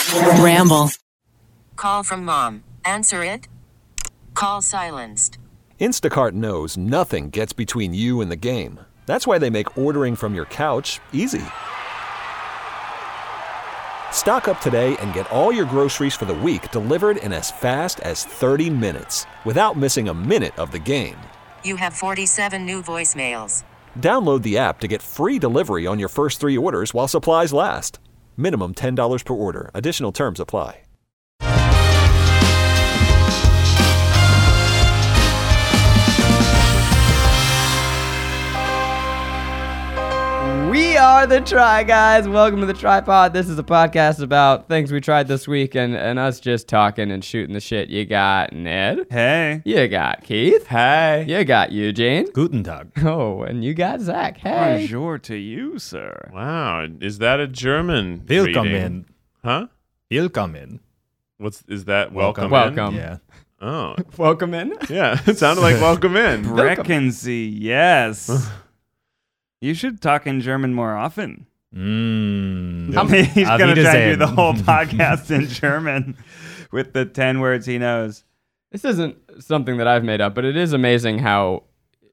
Ramble. Call from mom. Answer it. Call silenced. Instacart knows nothing gets between you and the game. That's why they make ordering from your couch easy. Stock up today and get all your groceries for the week delivered in as fast as 30 minutes without missing a minute of the game. You have 47 new voicemails. Download the app to get free delivery on your first 3 orders while supplies last. Minimum $10 per order. Additional terms apply. We are the Try Guys. Welcome to the Tripod. This is a podcast about things we tried this week and us just talking and shooting the shit. You got Ned. Hey. You got Keith. Hey. You got Eugene. Guten Tag. Oh, and you got Zach. Hey. Bonjour to you, sir. Wow, is that a German Willkommen. reading? Huh? Willkommen. Is that welcome in? Welcome. Yeah. Oh, Welcome in. yeah, it sounded like welcome in. Brecken Sie, yes. You should talk in German more often. He's going to try to do the whole podcast in German with the 10 words he knows. This isn't something that I've made up, but it is amazing how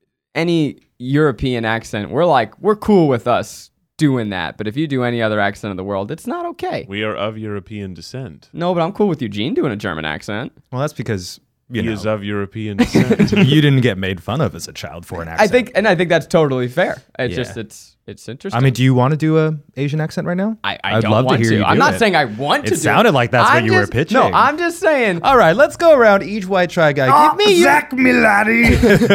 any European accent, we're cool with us doing that. But if you do any other accent of the world, it's not okay. We are of European descent. No, but I'm cool with Eugene doing a German accent. Well, that's because He is of European descent. you didn't get made fun of as a child for an accent. I think that's totally fair. It's Yeah. just it's interesting. I mean, do you want to do a Asian accent right now? I I'd don't love want to hear you I'm do not it. saying I want to. It sounded like that's what you were pitching. No, I'm just saying. All right, let's go around each white try guy. Give me Zach, me laddie.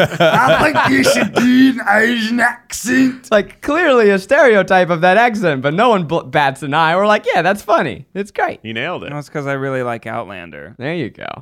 I think you should do an Asian accent. Like clearly a stereotype of that accent, but no one bats an eye. We're like, yeah, that's funny. It's great. He nailed it. No, it's because I really like Outlander. There you go.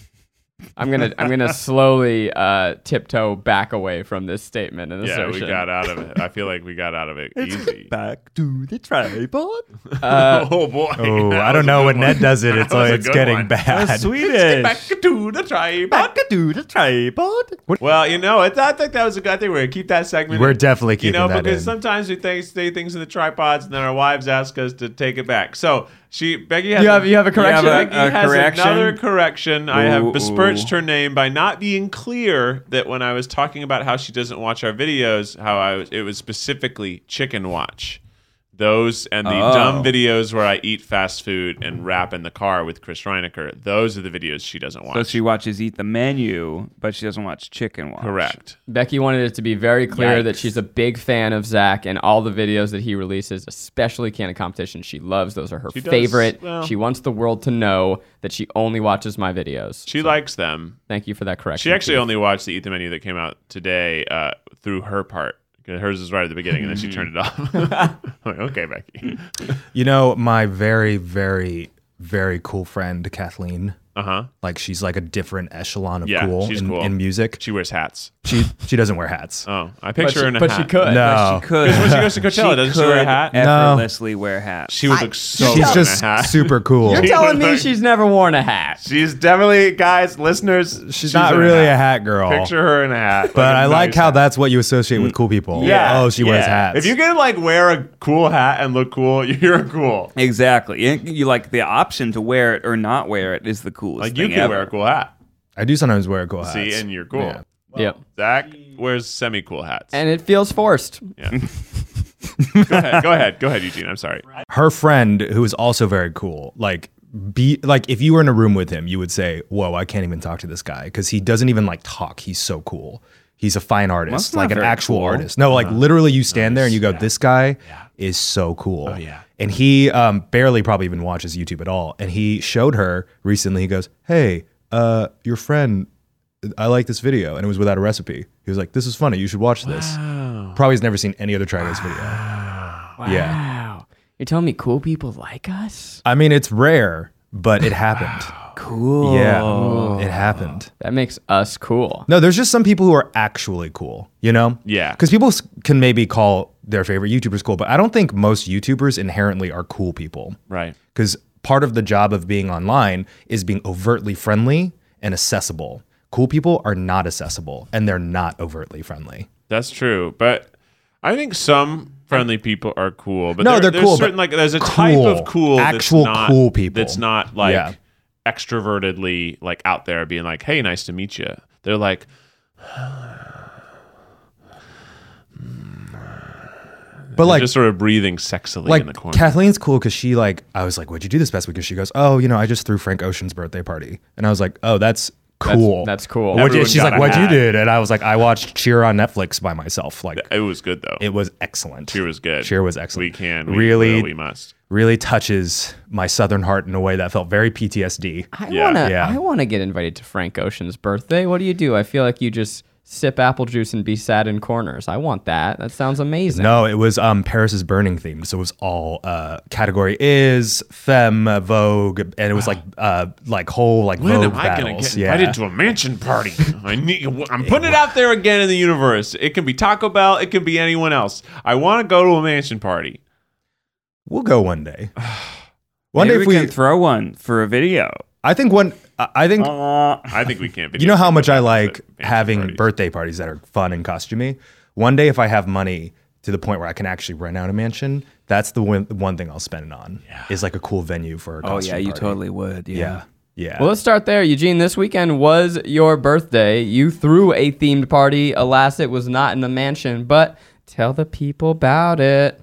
I'm gonna slowly tiptoe back away from this statement and Yeah, assertion. we got out of it. I feel like we got out of it easy. back to the tripod. Oh boy. Oh, That I don't was a know good when one. Ned does it. It's That was like a it's good getting one. bad. Swedish. Back to the tripod. Back to the tripod. Well, you know, I think that was a good thing. We're gonna keep that segment. We're in. definitely keeping that because in. sometimes we say things in the tripods, and then our wives ask us to take it back. So Becky has You have a correction? Becky a has correction? another correction. I have Ooh. besmirched her name by not being clear that when I was talking about how she doesn't watch our videos, it was specifically Chicken Watch. Those and the dumb videos where I eat fast food and rap in the car with Chris Reinecker. Those are the videos she doesn't watch. So she watches Eat the Menu, but she doesn't watch Chicken Watch. Correct. Becky wanted it to be very clear that Yikes. she's a big fan of Zach and all the videos that he releases, especially Candid Competition. She loves those; are her She does, favorite. well- She wants the world to know that she only watches my videos. She likes them. Thank you for that correction. She actually Keith. only watched the Eat the Menu that came out today through her part. Hers is right at the beginning, and then she turned it off. I'm like, okay, Becky. You know, my very, very, very cool friend Kathleen. Uh-huh. Like she's like a different echelon of Yeah, cool she's in, cool. in music. She wears hats. She doesn't wear hats. Oh, I picture her in a but hat. she could. No, She could. When she goes to Coachella, doesn't she wear a hat? Effortlessly wear hats. She would look so she's good just in a hat. super cool. You're She telling was me like- she's never worn a hat. She's definitely, guys, listeners, She's not really a hat girl. Picture her in a hat. But I like nice how hat. that's what you associate with cool people. Yeah. Oh, she wears yeah. hats. If you can like wear a cool hat and look cool, you're cool. Exactly. You like the option to wear it or not wear it is the coolest Like thing you can ever. wear a cool hat. I do sometimes wear cool hats. See, and you're cool. Yeah. Yep. Zach wears semi-cool hats. And it feels forced. Yeah. Go ahead, Eugene. I'm sorry. Her friend, who is also very cool, like if you were in a room with him, you would say, "Whoa, I can't even talk to this guy because he doesn't even like talk. He's so cool. He's a fine That's artist, not like an very actual cool. artist. No, like literally, you stand there and you go, "This guy is so cool." Oh, yeah. And he barely probably even watches YouTube at all. And he showed her recently. He goes, "Hey, your friend, I like this video," and it was without a recipe. He was like, "This is funny. You should watch this." Probably has never seen any other Try Guys video. Yeah. Wow. You're telling me cool people like us? I mean, it's rare, but it happened. Cool. Yeah, it happened. That makes us cool. No, there's just some people who are actually cool, you know? Yeah. Because people can maybe call their favorite YouTubers cool, but I don't think most YouTubers inherently are cool people. Right. Because part of the job of being online is being overtly friendly and accessible. Cool people are not accessible, and they're not overtly friendly. That's true. But I think some friendly people are cool, but No, they're there's cool, certain, but like there's a type of cool, actual that's not, cool people. That's not like Yeah. extrovertedly like out there being like, "Hey, nice to meet you." They're like, But like, just sort of breathing sexily in the corner. Kathleen's cool because she like, I was like, "What'd you do this past week?" And she goes, "Oh, I just threw Frank Ocean's birthday party," and I was like, "Oh, that's cool. That's cool. She's like, "What'd you do?" And I was like, "I watched Cheer on Netflix by myself." Like, It was good though. it was excellent. Cheer was good. Cheer was excellent. We must. Really touches my southern heart in a way that felt very PTSD. I wanna get invited to Frank Ocean's birthday. What do you do? I feel like you just sip apple juice and be sad in corners. I want that. That sounds amazing. No, it was Paris is Burning themed, so it was all category is femme, Vogue, and it was like whole like When Vogue am I gonna battles. get invited to a mansion party? I'm putting it out there again in the universe. It can be Taco Bell. It can be anyone else. I want to go to a mansion party. We'll go one day. Maybe we can throw one for a video. I think I think we can't. You know how much I like mansion having parties. birthday parties that are fun and costumey. One day, if I have money to the point where I can actually rent out a mansion, that's the one thing I'll spend it on. Is like a cool venue for a costume party. totally would. Yeah. Well, let's start there. Eugene, this weekend was your birthday. You threw a themed party. Alas, it was not in the mansion, but tell the people about it.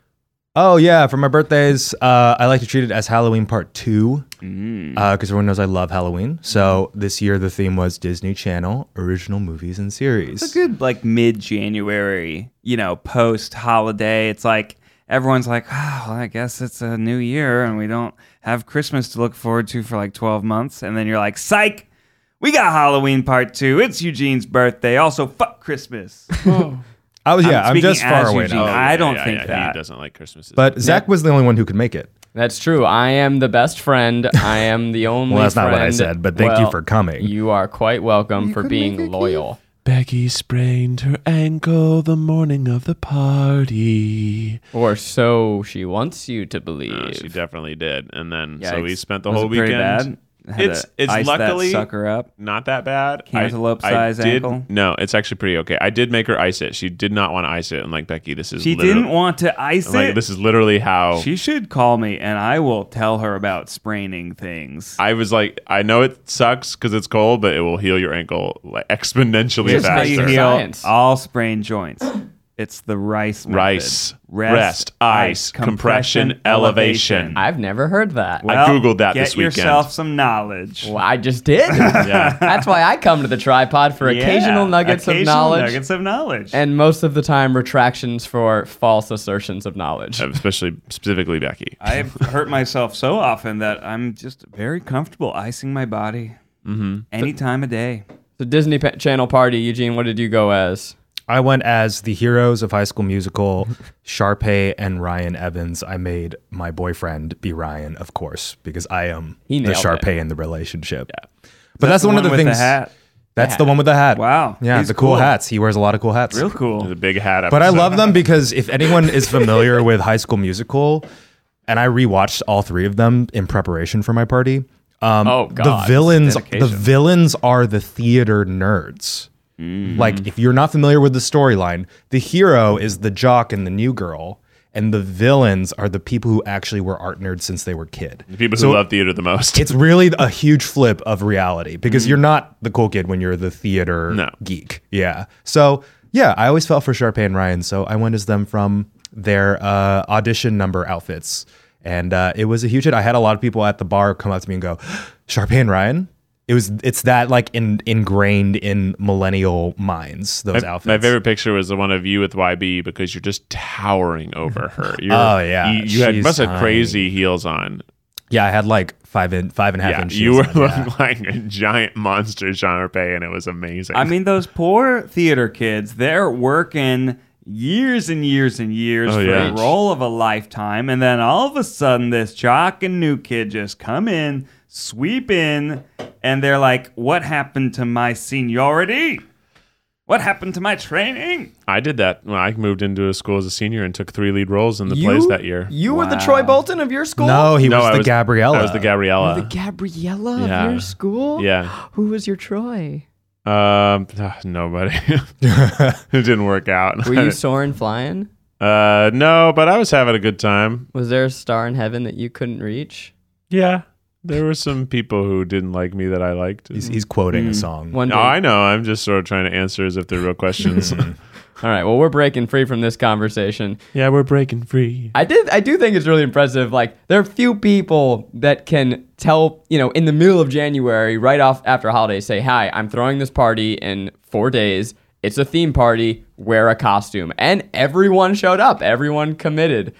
Oh yeah, for my birthdays, I like to treat it as Halloween Part 2 because everyone knows I love Halloween. So this year the theme was Disney Channel original movies and series. It's a good like mid-January, post-holiday. It's like everyone's like, oh, well, I guess it's a new year and we don't have Christmas to look forward to for like 12 months. And then you're like, psych, we got Halloween Part 2. It's Eugene's birthday. Also, fuck Christmas. I'm just far away Eugene. now. I don't think that. He doesn't like Christmas. But Zach was the only one who could make it. That's true. I am the best friend. I am the only Well, that's friend. not what I said, but thank you for coming. You are quite welcome for being loyal. Becky sprained her ankle the morning of the party. Or so she wants you to believe. She definitely did. And then, Yikes. so we spent the Was whole it pretty weekend. bad? Had It's to ice luckily that sucker up. not that bad. Cantaloupe-sized ankle? No, it's actually pretty okay. I did make her ice it. She did not want to ice it. And like, Becky, this is She literally, didn't want to ice like, it. this is literally how She should call me and I will tell her about spraining things. I was like, I know it sucks because it's cold, but it will heal your ankle like exponentially Here's how faster. you heal Science. all sprained joints. It's the rice method. Rice, rest, ice, compression, elevation. I've never heard that. I Googled that this weekend. Get yourself some knowledge. Well, I just did. Yeah. That's why I come to the tripod for occasional nuggets of knowledge. Nuggets of knowledge. And most of the time, retractions for false assertions of knowledge. Specifically Becky. I've hurt myself so often that I'm just very comfortable icing my body any time of day. The Disney Channel party, Eugene, what did you go as? I went as the heroes of High School Musical, Sharpay and Ryan Evans. I made my boyfriend be Ryan, of course, because I am the nailed Sharpay it. in the relationship. Yeah. But that's one of the with things. The hat. That's the one with the hat. Wow. Yeah, He's the cool cool. hats. He wears a lot of cool hats. Real cool. The big hat But I episode. love them because if anyone is familiar with High School Musical, and I rewatched all three of them in preparation for my party. Oh, The God. Dedication. villains are the theater nerds. Like, if you're not familiar with the storyline, the hero is the jock and the new girl, and the villains are the people who actually were art nerds since they were kid. The people who love theater the most. It's really a huge flip of reality because you're not the cool kid when you're the theater geek. Yeah. So, yeah, I always felt for Sharpay and Ryan, so I went as them from their audition number outfits. And it was a huge hit. I had a lot of people at the bar come up to me and go, Sharpay and Ryan? It's that like ingrained in millennial minds, those outfits. My favorite picture was the one of you with YB because you're just towering over her. Oh, yeah. You must have She's crazy heels on. Yeah, I had like 5.5 inches. You were on, yeah. looking like a giant monster, Sharpay, and it was amazing. I mean, those poor theater kids, they're working years and years and years for yeah. a role of a lifetime. And then all of a sudden, this jock and new kid just come in, sweep in, and they're like, what happened to my seniority? What happened to my training? I did that when I moved into a school as a senior and took 3 lead roles in the plays that year. You were the Troy Bolton of your school? No, he was I the Gabriella. I was the Gabriella. The Gabriella Yeah. of your school? Yeah. Who was your Troy? Nobody. It didn't work out. Were you soaring, flying? No, but I was having a good time. Was there a star in heaven that you couldn't reach? Yeah. There were some people who didn't like me that I liked. He's quoting a song. No, I know. I'm just sort of trying to answer as if they're real questions. All right. Well, we're breaking free from this conversation. Yeah, we're breaking free. I do think it's really impressive. Like, there are few people that can tell, in the middle of January, right off after a holiday, say, hi, I'm throwing this party in 4 days. It's a theme party. Wear a costume. And everyone showed up. Everyone committed.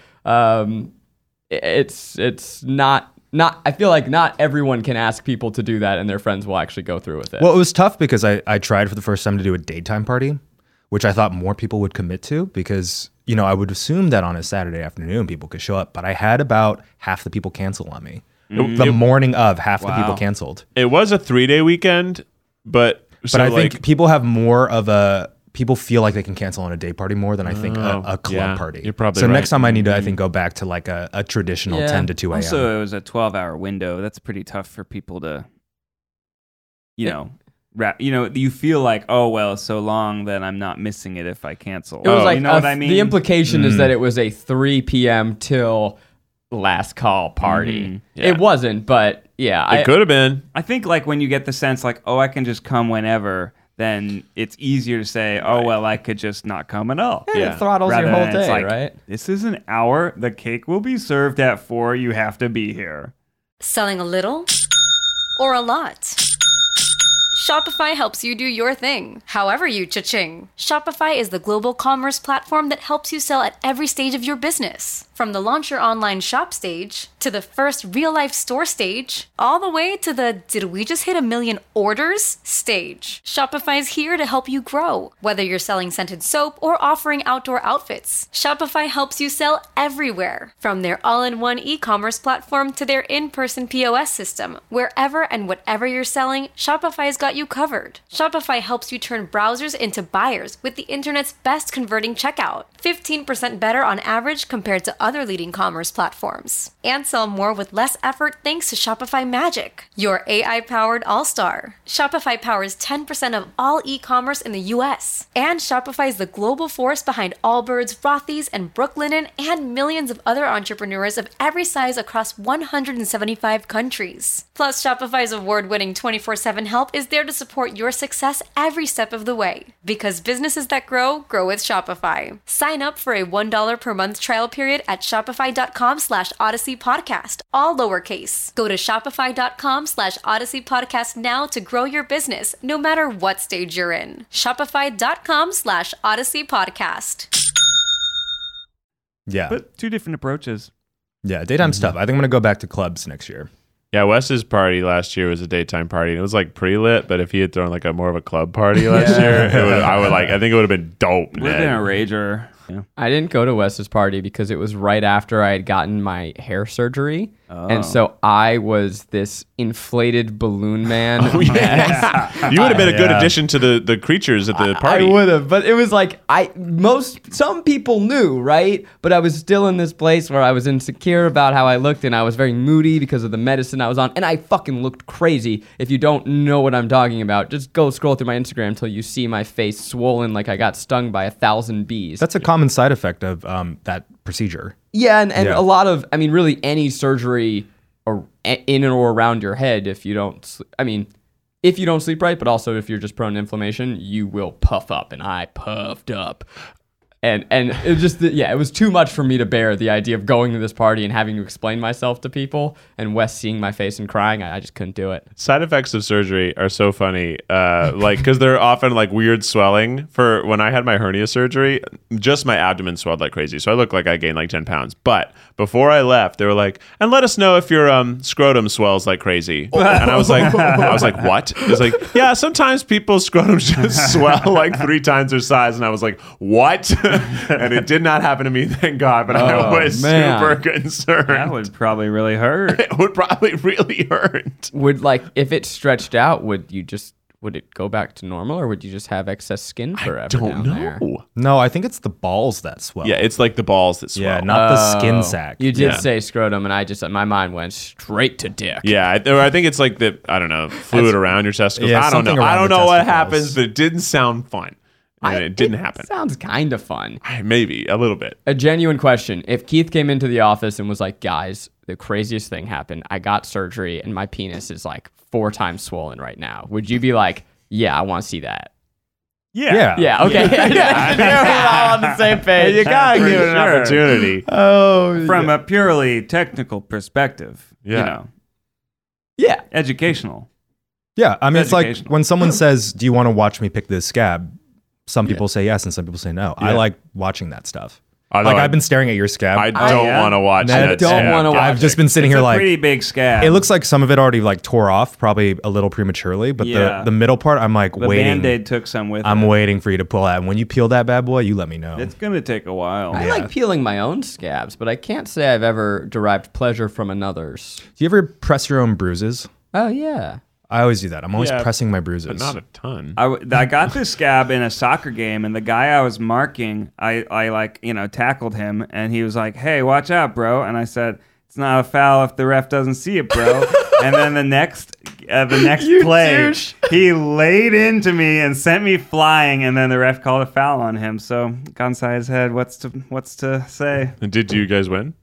It's not, I feel like not everyone can ask people to do that and their friends will actually go through with it. Well, it was tough because I tried for the first time to do a daytime party, which I thought more people would commit to because, I would assume that on a Saturday afternoon people could show up, but I had about half the people cancel on me. The morning of, half the people canceled. It was a 3-day weekend, but I think people have more of people feel like they can cancel on a day party more than I think a club party. You're probably so right. next time I need to, I think, go back to like a traditional 10 to 2 a.m. Also, it was a 12-hour window. That's pretty tough for people to, you feel like, oh, well, so long that I'm not missing it if I cancel. It was like, you know what I mean? The implication is that it was a 3 p.m. till last call party. Yeah. It wasn't, but yeah. It could have been. I think like when you get the sense like, oh, I can just come whenever, then it's easier to say, oh, well, I could just not come at all. It throttles Rather your whole than it's day, like, right? This is an hour. The cake will be served at 4. You have to be here. Selling a little or a lot? Shopify helps you do your thing, however you cha-ching. Shopify is the global commerce platform that helps you sell at every stage of your business. From the launch your online shop stage, to the first real-life store stage, all the way to the did we just hit 1 million orders stage. Shopify's here to help you grow. Whether you're selling scented soap or offering outdoor outfits, Shopify helps you sell everywhere. From their all-in-one e-commerce platform to their in-person POS system, wherever and whatever you're selling, Shopify's got you covered. Shopify helps you turn browsers into buyers with the internet's best converting checkout. 15% better on average compared to other leading commerce platforms. And sell more with less effort thanks to Shopify Magic, your AI-powered all-star. Shopify powers 10% of all e-commerce in the US. And Shopify is the global force behind Allbirds, Rothy's, and Brooklinen, and millions of other entrepreneurs of every size across 175 countries. Plus, Shopify's award-winning 24/7 help is there to support your success every step of the way. Because businesses that grow with Shopify. Sign up for a $1 per month trial period at shopify.com/Odyssey Podcast, all lowercase. Go to shopify.com/Odyssey Podcast now to grow your business, no matter what stage you're in. Shopify.com/Odyssey Podcast. Yeah. But 2 different approaches. Yeah, daytime stuff. I think I'm going to go back to clubs next year. Yeah, Wes's party last year was a daytime party. And it was like pretty lit, but if he had thrown like a more of a club party last year, I think it would have been dope. Would have been a rager. Yeah. I didn't go to Wes's party because it was right after I had gotten my hair surgery. And so I was this inflated balloon man. You would have been a good addition to the creatures at the party. I would have, but it was like some people knew, right? But I was still in this place where I was insecure about how I looked, and I was very moody because of the medicine I was on, and I fucking looked crazy. If you don't know what I'm talking about, just go scroll through my Instagram until you see my face swollen like I got stung by 1,000 bees. That's a common side effect of that procedure. Yeah, and a lot of, really any surgery or in or around your head, if you don't sleep right, but also if you're just prone to inflammation, you will puff up, and I puffed up. And it was just, it was too much for me to bear, the idea of going to this party and having to explain myself to people, and Wes seeing my face and crying. I just couldn't do it. Side effects of surgery are so funny, because they're often like weird swelling. For when I had my hernia surgery, just my abdomen swelled like crazy, so I looked like I gained like 10 pounds. But before I left, they were like, and let us know if your scrotum swells like crazy. And I was like, what? It was like, yeah, sometimes people's scrotum just swell like 3 times their size. And I was like, what? And it did not happen to me, thank God, but I was super concerned. That would probably really hurt. It would probably really hurt. Would, if it stretched out, would you just would it go back to normal, or would you just have excess skin forever I don't down there? know. No, I think it's the balls that swell. Yeah, it's like the balls that swell. Yeah, not the skin sac. You did Yeah. say scrotum, and my mind went straight to dick. Yeah, I think it's like the fluid around your testicles. Yeah, I don't know. something I around don't the know what testicles. happens, but it didn't sound fun. And it didn't happen. Sounds kind of fun. Maybe a little bit. A genuine question. If Keith came into the office and was like, guys, the craziest thing happened. I got surgery and my penis is like 4 times swollen right now. Would you be like, yeah, I want to see that? Yeah. Yeah, okay. We're all on the same page. You gotta For give it an sure. opportunity. Oh, From a purely technical perspective, Yeah. yeah. educational. Yeah, I mean, it's like Educational. when someone says, "Do you want to watch me pick this scab?" Some people say yes, and some people say no. I Yeah. like watching that stuff. Although Like I- I've been staring at your scab. I don't yeah. want to watch Man, that. don't scab. wanna watch I've just been sitting It's here a like pretty big scab. it looks like some of it already like tore off, probably a little prematurely. But Yeah. the middle part, I'm like the waiting. Band-Aid took some with I'm it. waiting for you to pull out. And when you peel that bad boy, you let me know. It's gonna take a while. I like peeling my own scabs, but I can't say I've ever derived pleasure from another's. Do you ever press your own bruises? Oh, yeah. I always do that. I'm always Yeah, pressing my bruises. But not a ton. I got this scab in a soccer game, and the guy I was marking, I tackled him, and he was like, "Hey, watch out, bro!" And I said, "It's not a foul if the ref doesn't see it, bro." And then the next play, douche. he laid into me and sent me flying, and then the ref called a foul on him. So got inside his head. What's to say? And did you guys win?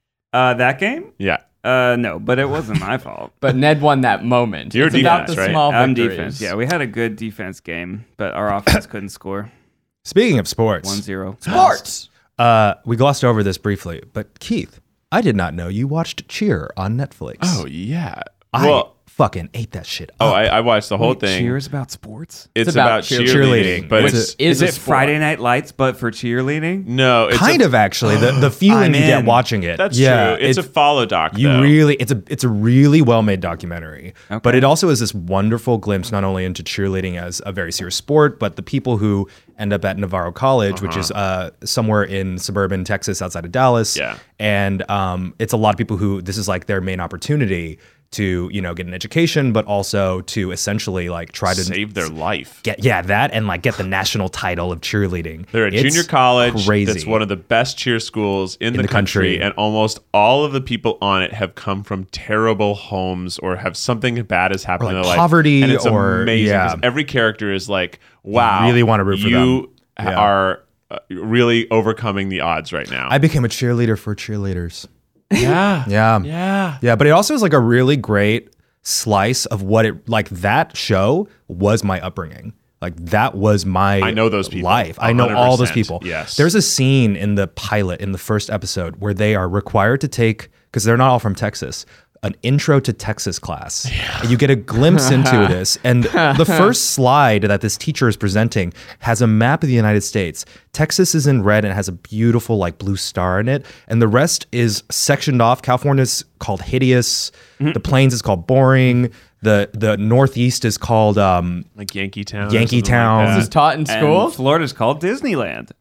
That game? Yeah. No, but it wasn't my fault. But Ned won that moment. You're It's about defense, the right? small I'm victories. defense. Yeah, we had a good defense game, but our offense couldn't score. Speaking of sports, 1-0. Sports. we glossed over this briefly, but Keith, I did not know you watched Cheer on Netflix. Oh yeah. I fucking ate that shit up. I watched the whole thing. Cheers about sports? It's about about cheerleading. cheerleading, but Which it's Is a it sport. Friday Night Lights, but for cheerleading? no, it's kind of actually the feeling I'm you get in. watching it. That's yeah, true. It's a follow doc. you though. really it's a really well made documentary, but it also is this wonderful glimpse not only into cheerleading as a very serious sport, but the people who end up at Navarro College, which is somewhere in suburban Texas outside of Dallas. Yeah. And it's a lot of people who this is like their main opportunity to get an education, but also to essentially like try to save their life. get that and like get the national title of cheerleading. They're at It's junior college. Crazy. That's one of the best cheer schools in the country, country. and almost all of the people on it have come from terrible homes or have something bad has happened Or, like, in their poverty life. And it's or- amazing yeah. 'cause every character is like, wow, really wanna root for you them. Yeah. are really overcoming the odds right now. I became a cheerleader for cheerleaders. yeah. Yeah, but it also is like a really great slice of what it like that show was my upbringing. Like that was my I know those people. life. I know all those 100%. people. Yes. There's a scene in the pilot in the first episode where they are required to take, because they're not all from Texas, an intro to Texas class. And you get a glimpse into this. And the first slide that this teacher is presenting has a map of the United States. Texas is in red and has a beautiful like blue star in it. And the rest is sectioned off. California's called hideous. The plains is called boring. The Northeast is called Like Yankee Town. or Yankee something Town. Like This is that. taught in school? And Florida's called Disneyland.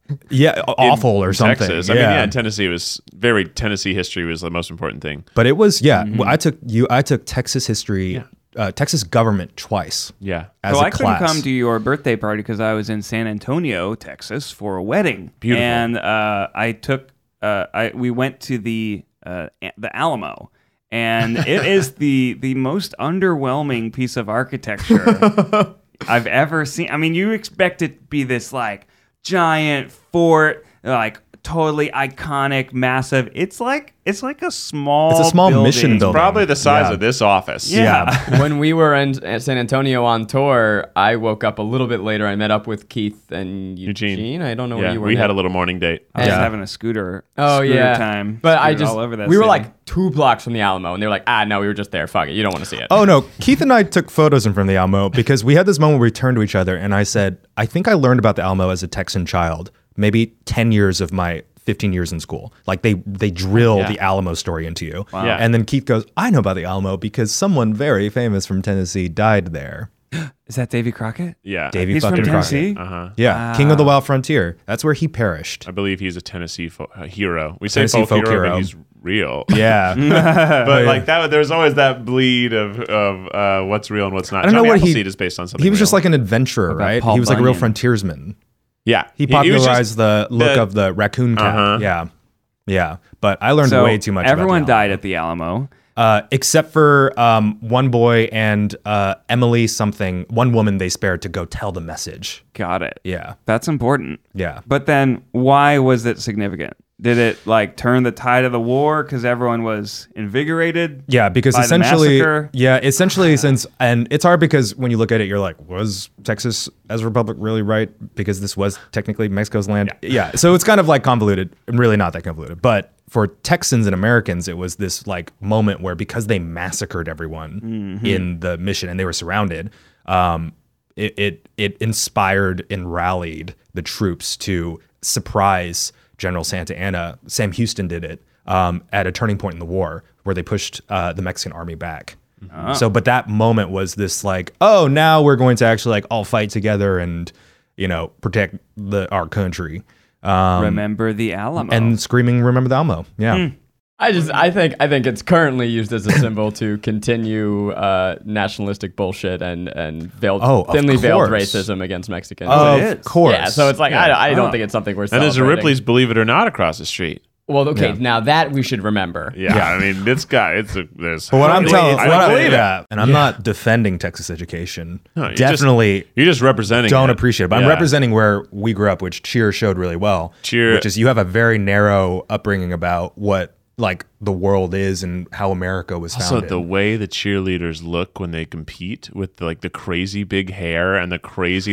awful or In something. Texas. I mean, yeah, in Tennessee was Tennessee history was the most important thing. But it was I took Texas history, Texas government twice. Yeah. As So a I class. couldn't come to your birthday party because I was in San Antonio, Texas, for a wedding. Beautiful. And we went to the Alamo, and it is the most underwhelming piece of architecture I've ever seen. I mean, you expect it to be this like giant fort, like totally iconic, massive. It's like a small. It's a small building. mission building. Probably the size Yeah. of this office. Yeah. When we were in San Antonio on tour, I woke up a little bit later. I met up with Keith and Eugene. I don't know where Yeah, you were. we Ned. had a little morning date. I was Yeah. having a scooter. Oh scooter yeah, time. But I Scooted just all over that we were city. like 2 blocks from the Alamo, and they were like, no, we were just there. Fuck it, you don't want to see it. Oh no, Keith and I took photos in front of the Alamo because we had this moment where we turned to each other and I said, I think I learned about the Alamo as a Texan child, maybe 10 years of my 15 years in school. Like they drill Yeah. the Alamo story into you. Yeah. And then Keith goes, I know about the Alamo because someone very famous from Tennessee died there. Is that Davy Crockett? Yeah. Davy He's fucking from Tennessee. Uh-huh. Yeah, King of the Wild Frontier. That's where he perished. I believe he's a Tennessee hero. We say Tennessee folk hero, hero. but he's real. Yeah. But like that, there's always that bleed of what's real and what's not. I don't know Johnny what Appleseed is based on something. He was just real. like an adventurer, about right? Paul He was like a real Bunyan? frontiersman. yeah. He was popularized just the look of the raccoon cat. Uh-huh. Yeah. Yeah. But I learned So way too much everyone about the died at the Alamo. except for one boy and Emily something, one woman they spared to go tell the message. Got it. Yeah. That's important. Yeah. But then why was it significant? Did it like turn the tide of the war because everyone was invigorated? Yeah, because by the essentially, massacre? since, and it's hard because when you look at it, you're like, was Texas as a republic really right? Because this was technically Mexico's land. Yeah. So it's kind of like convoluted, and really not that convoluted. But for Texans and Americans, it was this like moment where because they massacred everyone in the mission and they were surrounded, it inspired and rallied the troops to surprise General Santa Anna. Sam Houston did it at a turning point in the war where they pushed the Mexican army back. So, but that moment was this like, oh, now we're going to actually like all fight together and, protect our country. Remember the Alamo. And screaming, remember the Alamo. Yeah. I think it's currently used as a symbol to continue nationalistic bullshit and thinly veiled course. racism against Mexicans. Of course. Yeah, so it's like I don't think it's something we're And there's a celebrating. Ripley's Believe It or Not across the street. Well, okay, now that we should remember. Yeah, I mean, this guy, there's. But what I'm telling, I believe it. and I'm not defending Texas education. No, you're Definitely you're just representing. don't it. appreciate it. But I'm Yeah. representing where we grew up, which Cheer showed really well. Cheer- which is you have a very narrow upbringing about what like the world is and how America was Also, founded. the way the cheerleaders look when they compete with the crazy big hair and the crazy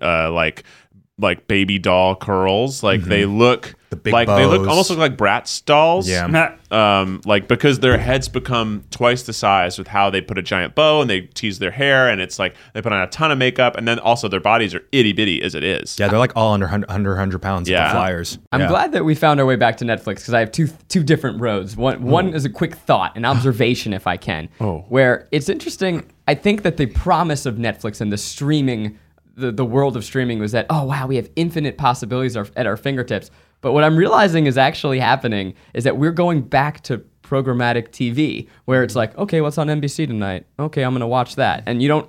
like baby doll curls, like they look The big like they bows. almost look like Bratz dolls. Yeah. Like because their heads become twice the size with how they put a giant bow and they tease their hair and it's like they put on a ton of makeup and then also their bodies are itty bitty as it is. Yeah, they're like all under 100 pounds. Yeah. The Flyers. I'm Yeah. glad that we found our way back to Netflix because I have two different roads. One is a quick thought, an observation, if I can. Where it's interesting. I think that the promise of Netflix and the streaming, the world of streaming was that, oh wow, we have infinite possibilities at our fingertips. But what I'm realizing is actually happening is that we're going back to programmatic TV, where it's like, okay, what's on NBC tonight? Okay, I'm gonna watch that, and you're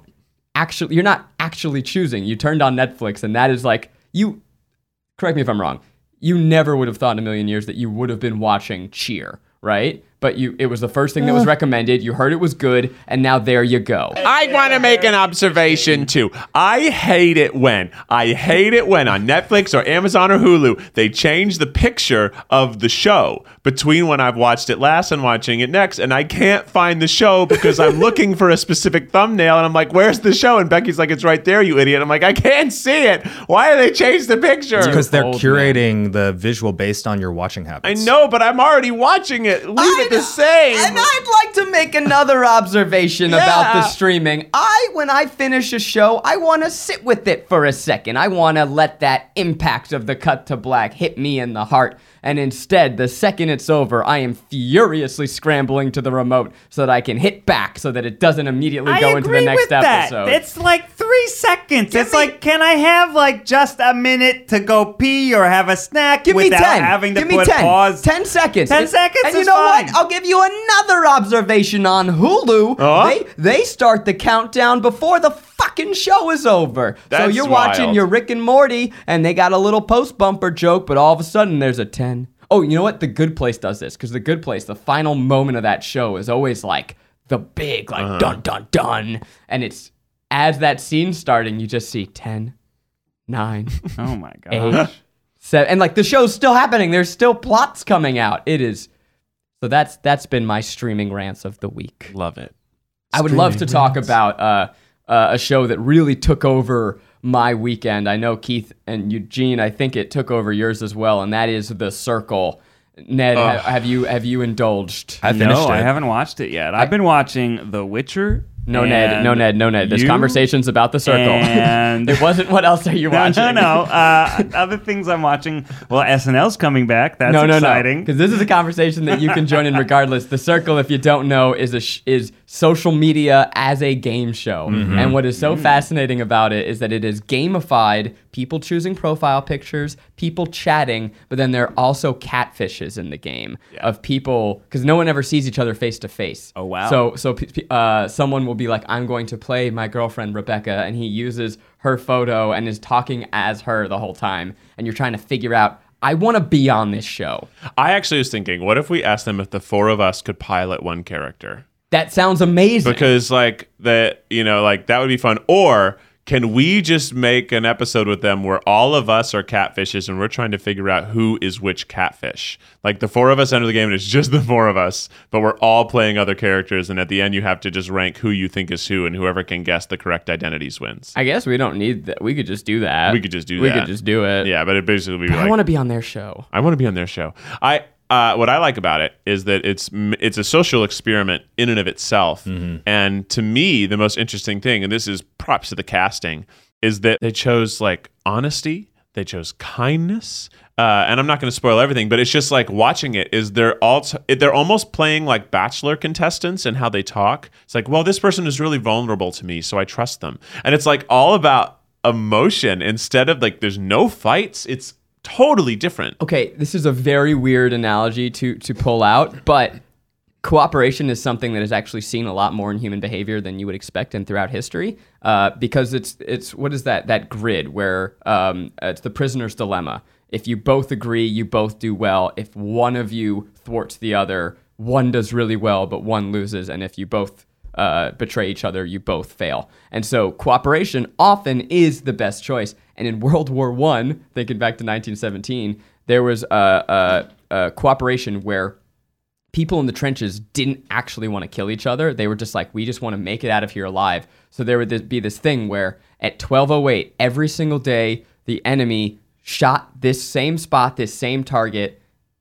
not actually choosing. You turned on Netflix, and that is like you. Correct me if I'm wrong. You never would have thought in a million years that you would have been watching Cheer, right? But it was the first thing that was recommended. You heard it was good, and now there you go. I want to make an observation too. I hate it when on Netflix or Amazon or Hulu, they change the picture of the show between when I've watched it last and watching it next. And I can't find the show because I'm looking for a specific thumbnail. And I'm like, where's the show? And Becky's like, it's right there, you idiot. I'm like, I can't see it. Why do they change the picture? Because they're Old curating the visual based on your watching habits. I know, but I'm already watching it. Leave it the same. And I'd like to make another observation about the streaming. When I finish a show, I want to sit with it for a second. I want to let that impact of the cut to black hit me in the heart. And instead, the second it's over, I am furiously scrambling to the remote so that I can hit back so that it doesn't immediately go into the next episode. It's like 3 seconds. Like, can I have like just a minute to go pee or have a snack Give me without 10. having to Give me put 10. pause? 10 seconds. 10 seconds And you is know fine. what? I'll give you another observation on Hulu. They start the countdown before the fucking show is over. So That's you're watching wild. your Rick and Morty, and they got a little post bumper joke, but all of a sudden there's a 10. Oh, you know what? The Good Place does this because The Good Place, the final moment of that show is always like the big like dun dun dun, and it's as that scene's starting, you just see 10, 9. Oh my god. 8, 7, and like the show's still happening. There's still plots coming out. It is. So that's been my streaming rants of the week. Love it. I would love to talk about a show that really took over my weekend. I know Keith and Eugene, I think it took over yours as well, and that is The Circle. Ned, have you indulged? I finished it. I haven't watched it yet. I've been watching The Witcher No, Ned. This you- conversation's about the circle. And It wasn't what else are you watching? No. Other things I'm watching. Well, SNL's coming back. That's exciting. Because this is a conversation that you can join in regardless. The Circle, if you don't know, is social media as a game show. And what is so fascinating about it is that it is gamified, people choosing profile pictures, people chatting, but then there are also catfishes in the game of people, because no one ever sees each other face to face. Oh, wow. So someone will be like, I'm going to play my girlfriend Rebecca, and he uses her photo and is talking as her the whole time. And you're trying to figure out, I want to be on this show. I actually was thinking, what if we asked them if the four of us could pilot one character? That sounds amazing. Because that would be fun. Or can we just make an episode with them where all of us are catfishes and we're trying to figure out who is which catfish? Like the four of us enter the game and it's just the four of us, but we're all playing other characters. And at the end, you have to just rank who you think is who, and whoever can guess the correct identities wins. I guess we don't need that. We could just do that. We could just do it. Yeah, but it basically would be I want to be on their show. I want to be on their show. What I like about it is that it's a social experiment in and of itself. And to me, the most interesting thing, and this is props to the casting, is that they chose like honesty, they chose kindness, and I'm not going to spoil everything, but it's just like watching it is they're almost playing like Bachelor contestants and how they talk. It's like, well, this person is really vulnerable to me, so I trust them, and it's like all about emotion instead of like there's no fights. It's totally different. Okay, this is a very weird analogy to pull out, but cooperation is something that is actually seen a lot more in human behavior than you would expect and throughout history, because it's what is that grid where it's the prisoner's dilemma. If you both agree, you both do well. If one of you thwarts the other, one does really well, but one loses. And if you both betray each other, you both fail. And so cooperation often is the best choice. And in World War I, thinking back to 1917, there was a cooperation where people in the trenches didn't actually want to kill each other. They were just like, we just want to make it out of here alive. So there would be this thing where at 12:08 every single day, the enemy shot this same spot, this same target,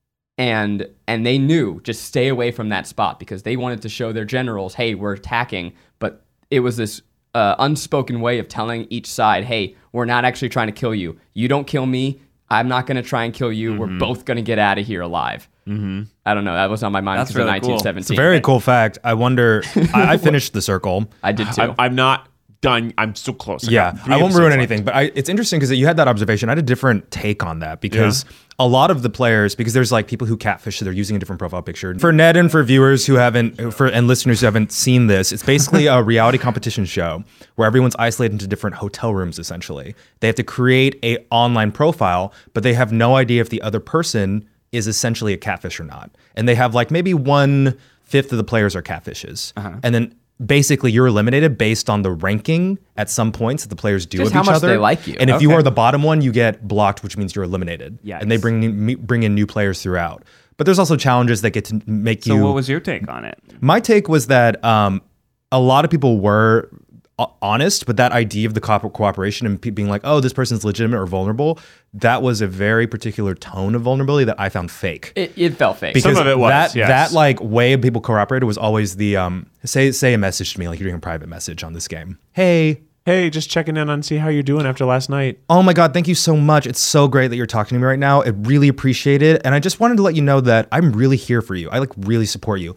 and they knew, just stay away from that spot, because they wanted to show their generals, hey, we're attacking. But it was this unspoken way of telling each side, hey, we're not actually trying to kill you. You don't kill me, I'm not going to try and kill you. We're both going to get out of here alive. I don't know. That was on my mind because of 1917. It's a very cool fact. I wonder, I finished The Circle. I did too. I'm not done. I'm so close. I won't ruin anything, but it's interesting because you had that observation. I had a different take on that because a lot of the players, because there's like people who catfish, so they're using a different profile picture. For Ned and for viewers who haven't, and listeners who haven't seen this, it's basically a reality competition show where everyone's isolated into different hotel rooms, essentially. They have to create a online profile, but they have no idea if the other person is essentially a catfish or not. And they have like maybe 1/5 of the players are catfishes. And then basically you're eliminated based on the ranking at some points that the players do Just of how each much other. they like you. And if you are the bottom one, you get blocked, which means you're eliminated. Yikes. And they bring in new players throughout. But there's also challenges that get to make you... So what was your take on it? My take was that a lot of people were honest, but that idea of the cooperation and being like, oh, this person's legitimate or vulnerable, that was a very particular tone of vulnerability that I found fake. It felt fake. Because some of it was, that like way of people cooperated was always the say a message to me, like you're doing a private message on this game. Hey, just checking in on see how you're doing after last night. Oh my God, thank you so much. It's so great that you're talking to me right now. I really appreciate it. And I just wanted to let you know that I'm really here for you. I like really support you.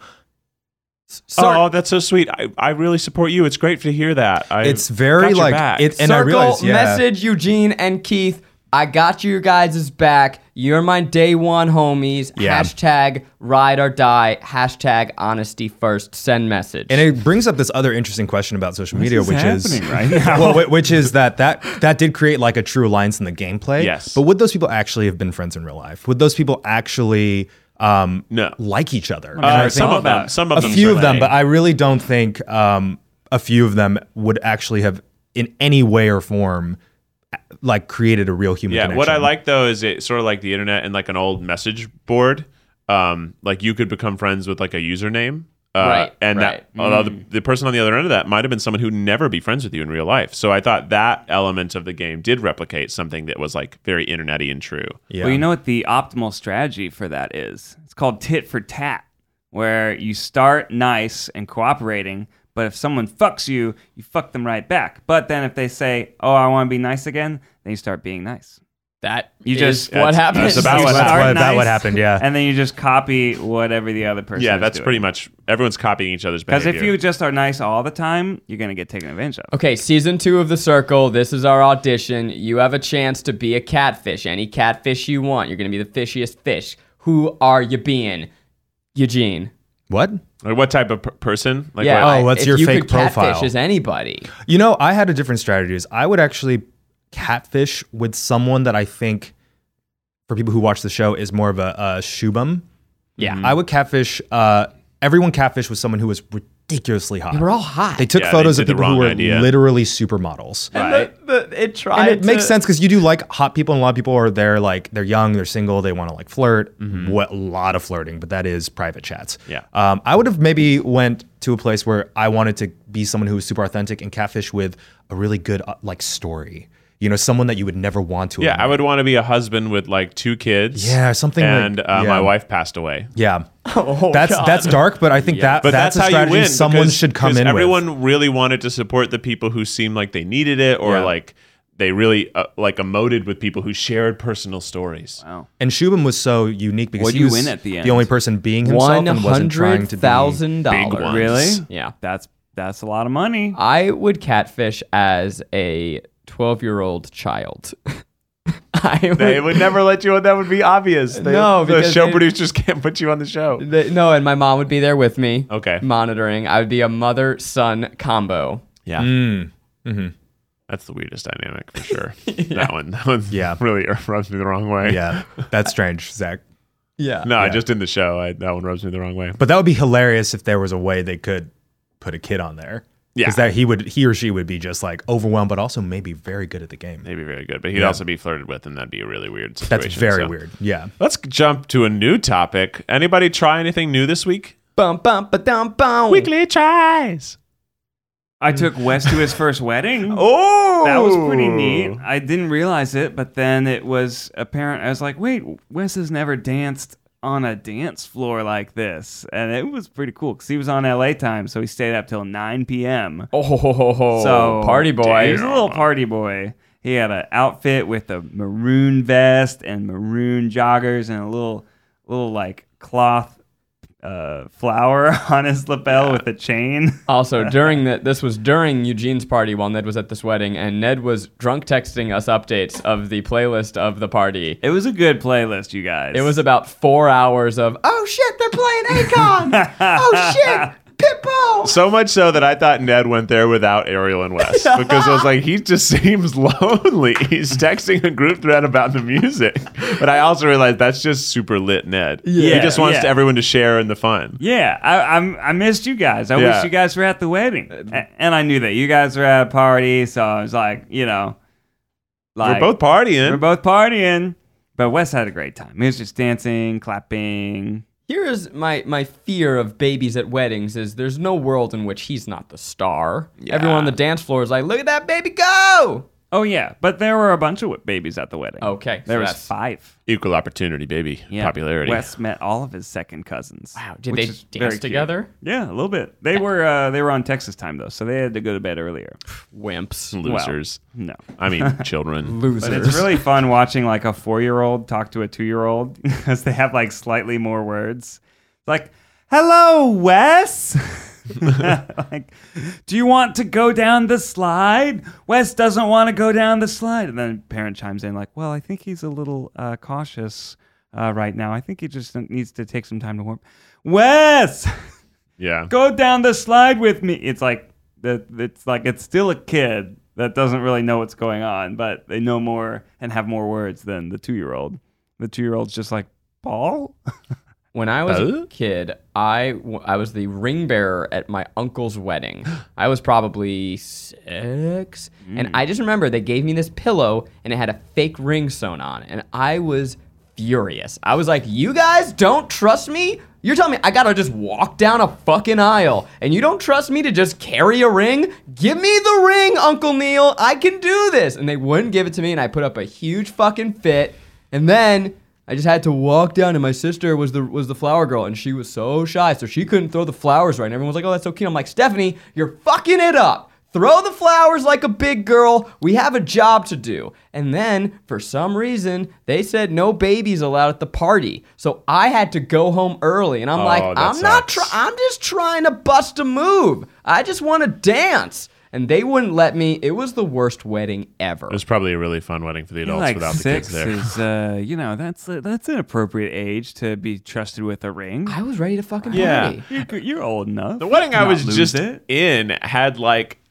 Oh, that's so sweet. I really support you. It's great to hear that. It's very like it, and Circle, I realized, message Eugene and Keith. I got you guys' back. You're my day one homies. Yeah. Hashtag ride or die. Hashtag honesty first. Send message. And it brings up this other interesting question about social media, which is right now? well, which is that did create like a true alliance in the gameplay. Yes. But would those people actually have been friends in real life? Would those people actually no like each other? some of them. A few of them, but I really don't think a few of them would actually have in any way or form like created a real human connection. What I like though is it sort of like the internet and like an old message board. Like you could become friends with like a username. Although the person on the other end of that might have been someone who'd never be friends with you in real life. So I thought that element of the game did replicate something that was like very internet-y and true. Yeah. Well, you know what the optimal strategy for that is? It's called tit for tat, where you start nice and cooperating, But if someone fucks you, you fuck them right back. But then if they say, "Oh, I want to be nice again," then you start being nice. That You is just- what happened. that's about You what start happened. That what nice, happened, yeah. And then you just copy whatever the other person. Yeah, is that's doing. pretty much everyone's copying each other's Because behavior. if you just are nice all the time, you're gonna get taken advantage of. Okay, season 2 of The Circle. This is our audition. You have a chance to be a catfish. Any catfish you want. You're going to be the fishiest fish. Who are you being? Eugene. What? Like, what type of person? Like, Yeah. what- what's if your you fake could catfish profile? as anybody. You know, I had a different strategies. I would actually catfish with someone that I think, for people who watch the show, is more of a Shubham. Yeah. I would catfish. Everyone catfish with someone who was ridiculously hot. They were all hot. They took Yeah, photos they of did the people who wrong were idea. literally supermodels. And it tried And it makes to- sense because you do like hot people, and a lot of people are there, like they're young, they're single, they want to like flirt. A lot of flirting, but that is private chats. Yeah. I would have maybe went to a place where I wanted to be someone who was super authentic and catfish with a really good like story. You know, someone that you would never want to. Yeah, I annoy. would want to be a husband with like 2 kids. Yeah, something like- And yeah. my wife passed away. Yeah. Oh, That's dark, but I think Yeah. But that's a how strategy you win. someone because- should come because in everyone really wanted to support the people who seemed like they needed it, or Yeah. like they really like emoted with people who shared personal stories. Wow. with. And Shubham was so unique because What'd he you was win at the end? the only person being himself and wasn't trying to be. $100,000. big ones. Really? Yeah. That's a lot of money. I would catfish as a 12-year-old child. They would never let you on. That would be obvious. No, the because show they- producers can't put you on the show. No, and my mom would be there with me. Okay. Monitoring. I would be a mother-son combo. Yeah. That's the weirdest dynamic for sure. That one Yeah. really rubs me the wrong way. Yeah, that's strange, Zach. Yeah. No, I just in the show, that one rubs me the wrong way. But that would be hilarious if there was a way they could put a kid on there. Yeah. Because that he or she would be just like overwhelmed, but also maybe very good at the game. Maybe very good, but he'd Yeah. also be flirted with, and that'd be a really weird situation. That's very so. weird. Yeah. Let's jump to a new topic. Anybody try anything new this week? Bum, bum, ba-dum, bum. Weekly tries. I took Wes to his first wedding. Oh, That was pretty neat. I didn't realize it, but then it was apparent. I was like, wait, Wes has never danced on a dance floor like this. And it was pretty cool because he was on LA time, so he stayed up till 9 p.m. Oh, So party boy. He was a little party boy. He had an outfit with a maroon vest and maroon joggers and a little like cloth flower on his lapel with a chain. Also, this was during Eugene's party while Ned was at this wedding, and Ned was drunk texting us updates of the playlist of the party. It was a good playlist, you guys. It was about 4 hours of, oh shit, they're playing Akon! Oh shit, Pitbull! So much so that I thought Ned went there without Ariel and Wes because I was like, he just seems lonely. He's texting a group thread about the music, but I also realized that's just super lit Ned. Yeah, he just wants yeah. everyone to share in the fun. Yeah, I missed you guys. I Yeah. wish you guys were at the wedding. And I knew that you guys were at a party, so I was like, We're both partying. We're both partying. But Wes had a great time. He was just dancing, clapping. Here is my fear of babies at weddings is there's no world in which he's not the star. Yeah. Everyone on the dance floor is like, look at that baby go! Oh, yeah. But there were a bunch of babies at the wedding. Okay, so There was that's- 5. Equal opportunity, baby. Yeah. Popularity. Wes met all of his second cousins. Wow, did which they is dance very cute. together? Yeah, a little bit. They were on Texas time, though, so they had to go to bed earlier. Wimps. Losers. No. I mean, children. Losers. But it's really fun watching like a 4-year-old talk to a 2-year-old because they have like slightly more words. Like, hello, Wes. Like, do you want to go down the slide? Wes doesn't want to go down the slide. And then parent chimes in like, well, I think he's a little cautious right now. I think he just needs to take some time to warm. Wes, Yeah. go down the slide with me. It's like it's still a kid that doesn't really know what's going on, but they know more and have more words than the 2-year-old. The 2-year-old's just like, Paul? When I was a kid, I was the ring bearer at my uncle's wedding. I was probably 6. And I just remember they gave me this pillow and it had a fake ring sewn on. And I was furious. I was like, you guys don't trust me? You're telling me I gotta just walk down a fucking aisle and you don't trust me to just carry a ring? Give me the ring, Uncle Neil. I can do this. And they wouldn't give it to me and I put up a huge fucking fit. And then I just had to walk down, and my sister was the flower girl, and she was so shy, so she couldn't throw the flowers right. And everyone was like, "Oh, that's so cute." I'm like, "Stephanie, you're fucking it up. Throw the flowers like a big girl. We have a job to do." And then, for some reason, they said no babies allowed at the party. So I had to go home early. And I'm I'm just trying to bust a move. I just want to dance. And they wouldn't let me. It was the worst wedding ever. It was probably a really fun wedding for the adults like without the kids there. Is, that's an appropriate age to be trusted with a ring. I was ready to fucking party. You're old enough. The wedding I was just it. in had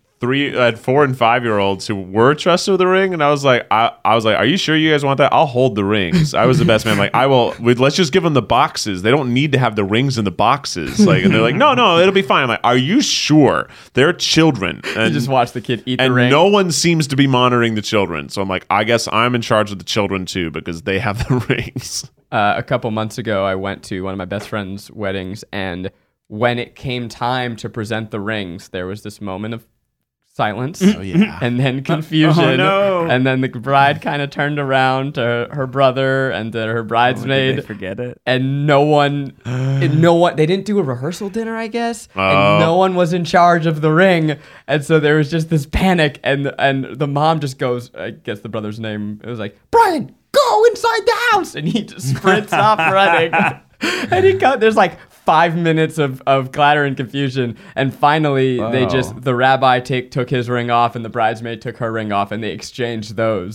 4 and 5 year olds who were trusted with the ring, and I was like, are you sure you guys want that? I'll hold the rings. I was the best man. Let's just give them the boxes. They don't need to have the rings in the boxes. And they're like, no, it'll be fine. I'm like, are you sure? They're children. And you just watch the kid eat the ring. And no one seems to be monitoring the children. So I'm like, I guess I'm in charge of the children too, because they have the rings. A couple months ago, I went to one of my best friend's weddings, and when it came time to present the rings, there was this moment of silence, and then confusion, and then the bride kind of turned around to her brother and to her bridesmaid. Did they forget it? And no one, they didn't do a rehearsal dinner, I guess, and no one was in charge of the ring, and so there was just this panic, and the mom just goes, I guess the brother's name, it was like, "Brian, go inside the house," and he just sprints off running, and there's 5 minutes of clatter and confusion, and finally the rabbi took his ring off, and the bridesmaid took her ring off, and they exchanged those.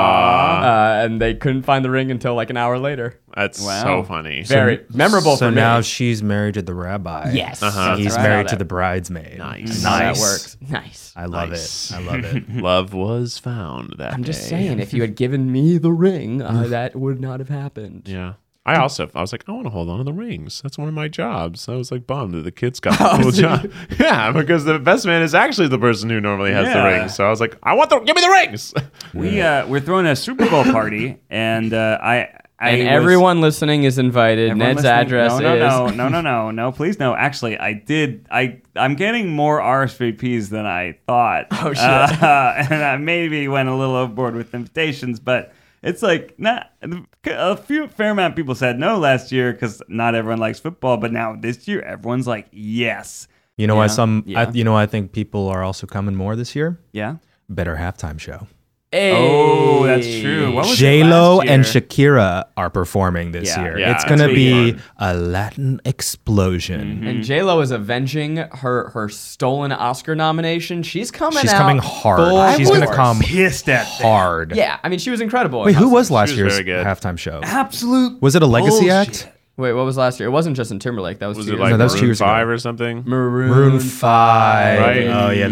And they couldn't find the ring until an hour later. That's so funny. Very memorable for me. So now she's married to the rabbi. Yes. And he's married to the bridesmaid. Nice. How that works. Nice. I love it. Love was found that I'm just day. saying, if you had given me the ring, that would not have happened. Yeah. I was like, I want to hold on to the rings. That's one of my jobs. I was bummed that the kids got the cool job. Yeah, because the best man is actually the person who normally has the rings. So I was like, give me the rings. We're throwing a Super Bowl party, and everyone listening is invited. Ned's address is... No, please no. Actually, I'm getting more RSVPs than I thought. Oh, shit. And I maybe went a little overboard with invitations, but it's not fair amount of people said no last year because not everyone likes football, but now this year everyone's like, yes. You know why I think people are also coming more this year? Yeah. Better halftime show. Hey. Oh, that's true. What was J-Lo and Shakira are performing this year. Yeah, it's going to be a Latin explosion. And J-Lo is avenging her stolen Oscar nomination. She's coming hard. She's going to come pissed at hard. Yeah, I mean, she was incredible. Wait, who was last year's very good. halftime show? Absolute Was it a legacy bullshit. act? Wait, what was last year? It wasn't Justin Timberlake. That was 2 Was it years like ago. that was 2 Maroon years ago. 5 or something? Maroon 5. Right? Oh yeah,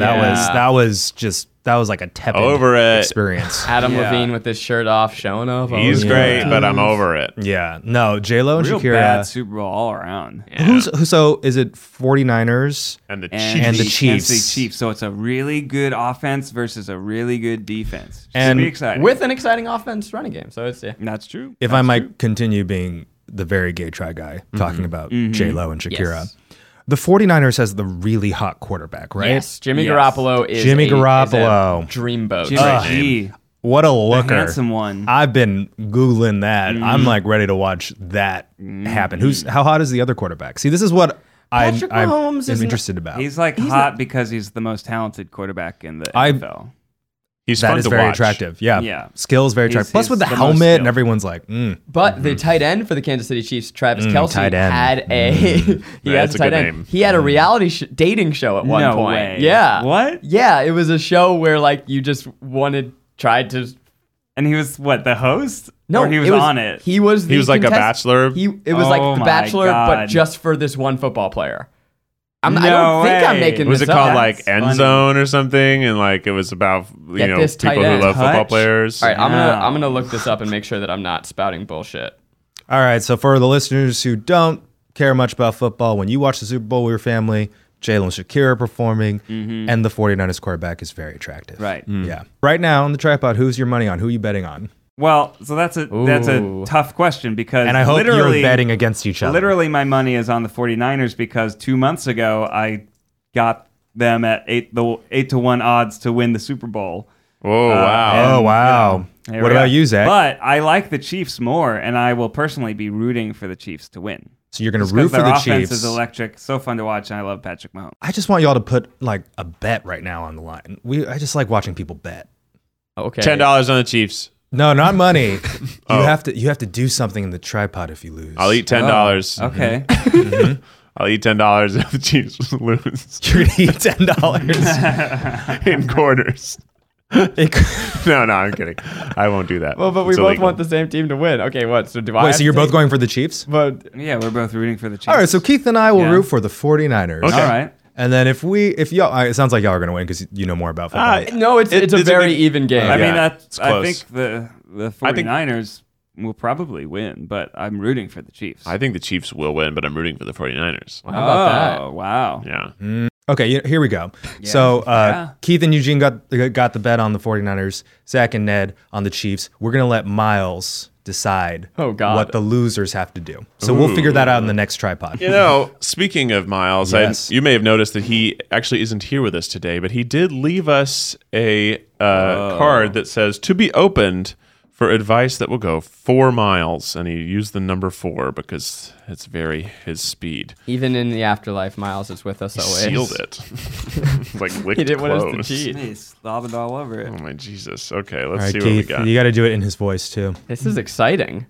that was like a tepid Over it. experience. Adam Levine with his shirt off, showing off. He's great, but I'm over it. Yeah. No, J-Lo and Real Shakira. bad Super Bowl all around. Yeah. So is it 49ers? And the And Chiefs. the Chiefs. Kansas City Chiefs. So it's a really good offense versus a really good defense. Should And be exciting. with an exciting offense running game. So it's That's true. If I might continue being the very gay try guy talking about J-Lo and Shakira. Yes. The 49ers has the really hot quarterback, right? Yes, Jimmy Yes. Garoppolo is Jimmy a Garoppolo. dreamboat. Jimmy G, What a the looker. handsome one. I've been Googling that. I'm ready to watch that happen. How hot is the other quarterback? See, this is what I'm Patrick Mahomes is interested about. He's hot because he's the most talented quarterback in the NFL. He's That fun is to very watch. attractive. Yeah. Yeah. Skills very He's- attractive. Plus he's with the the most helmet skilled. and everyone's like, But the tight end for the Kansas City Chiefs, Travis Kelce, tight end. had a he That's had a tight good end. name. He had a reality dating show at one No point. way. Yeah. What? Yeah, it was a show where you just tried to. And he was what, the host? No, or he was on it. He was. He was like a bachelor? It was like Oh the my Bachelor, but God. just for this one football player. I No don't think I'm way. making Was this it called up. like End funny. Zone or something? And it was about Get this tight people who end. love football Touch? players. All right, No. I'm gonna look this up and make sure that I'm not spouting bullshit. all right, so for the listeners who don't care much about football, when you watch the Super Bowl with your family, J-Lo and Shakira are performing, and the 49ers quarterback is very attractive. Right. Yeah. Right now on the tripod, who's your money on? Who are you betting on? Well, so that's a Ooh. tough question because And I hope you're literally betting against each other. Literally, my money is on the 49ers because 2 months ago I got them at 8 to 1 odds to win the Super Bowl. Oh, wow. Oh, wow. Here What we about go. you, Zach? But I like the Chiefs more, and I will personally be rooting for the Chiefs to win. So you're going to Just root 'cause for their the offense Chiefs. is electric, so fun to watch, and I love Patrick Mahomes. I just want y'all to put like a bet right now on the line. I just like watching people bet. Okay. $10 on the Chiefs. No, not money. Oh. You have to do something in the tripod if you lose. I'll eat $10. Okay. I'll eat $10 if the Chiefs lose You're gonna eat $10. in quarters. No, I'm kidding. I won't do that. Well, but we It's both illegal. want the same team to win. Okay, what? So do I? Wait, have so to you're both take- going for the Chiefs? But Yeah, we're both rooting for the Chiefs. All right, so Keith and I will Yeah. root for the 49ers. Okay. All right. And then if y'all, it sounds like y'all are gonna win because you know more about football. no, it's a It's a very big- even game. I Yeah, mean, it's I close. think the I think- 49ers will probably win, but I'm rooting for the Chiefs. I think the Chiefs will win, but I'm rooting for the 49ers. How about Oh, wow. Yeah. Okay, here we go. So Yeah. Keith and Eugene got the bet on the 49ers. Zach and Ned on the Chiefs. We're gonna let Miles decide Oh, God. what the losers have to do. So we'll figure that out in the next tripod. You know, speaking of Miles, Yes. you may have noticed that he actually isn't here with us today, but he did leave us a card that says to be opened for advice that will go 4 miles. And he used the number 4 because it's very his speed. Even in the afterlife, Miles is with us He always. sealed it. It's like licked He didn't want us clothes. to cheat. He's slobbing all over it. Oh my Jesus. Okay, All let's right, see what we Keith, got. you got to do it in his voice too. This is exciting.